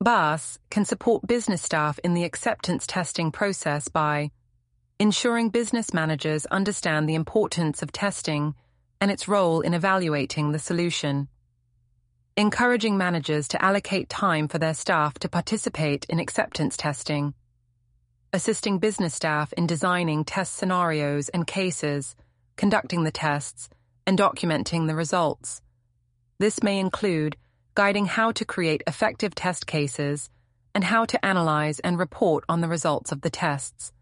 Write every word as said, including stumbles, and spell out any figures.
B A S can support business staff in the acceptance testing process by ensuring business managers understand the importance of testing and its role in evaluating the solution, encouraging managers to allocate time for their staff to participate in acceptance testing, assisting business staff in designing test scenarios and cases, conducting the tests, and documenting the results. This may include guiding how to create effective test cases and how to analyze and report on the results of the tests.